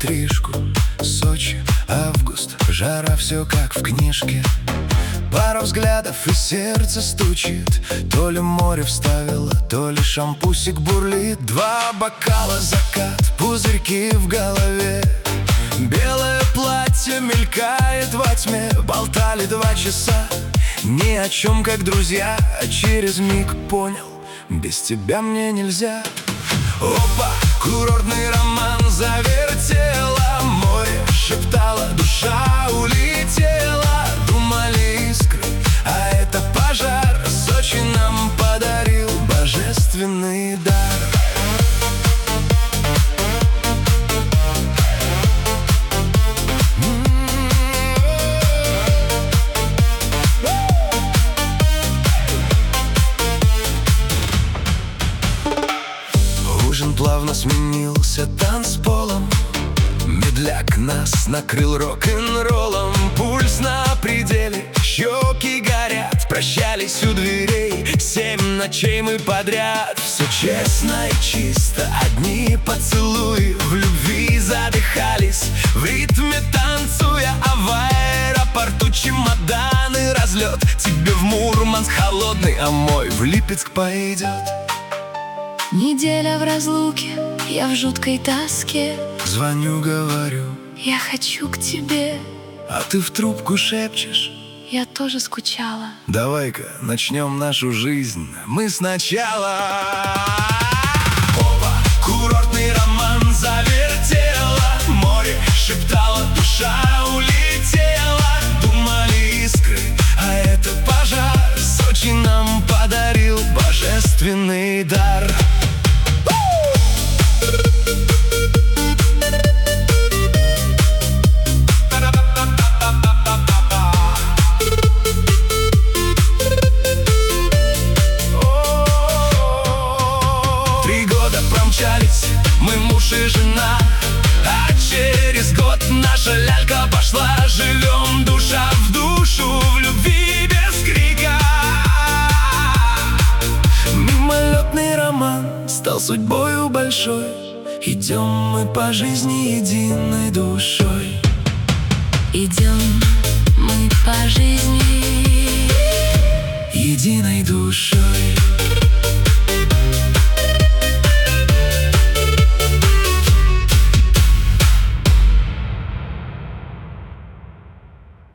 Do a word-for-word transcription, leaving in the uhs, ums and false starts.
интрижку. Сочи, август, жара, все как в книжке. Пара взглядов и сердце стучит. То ли море вставило, то ли шампусик бурлит. Два бокала, закат, пузырьки в голове. Белое платье мелькает во тьме. Болтали два часа, ни о чем, как друзья. А через миг понял, без тебя мне нельзя. Опа, курортный роман завертела. Море шептало, душа улетела. Думали искры, а это пожар. Сочи нам подарил божественный дар. Ужин плавно сменился танцполом. Медляк нас накрыл рок-н-роллом. Пульс на пределе, щеки горят. Прощались у дверей, семь ночей мы подряд. Все честно и чисто, одни поцелуи. В любви задыхались, в ритме танцуя. А в аэропорту чемоданы разлет. Тебе в Мурманск холодный, а мой в Липецк пойдет. Неделя в разлуке, я в жуткой тоске. Звоню, говорю, я хочу к тебе. а ты в трубку шепчешь: я тоже скучала. давай-ка начнем нашу жизнь мы сначала. Опа, курортный роман завертела. Море шептало, душа улетела. Думали искры, а это пожар. Сочи нам подарил божественный дар. Три года промчались, мы муж и жена. А через год наша лялька пошла. Живем душа в душу, в любви без крика. Мимолетный роман стал судьбою большой. Идем мы по жизни единой душой. Идем мы по жизни единой душой.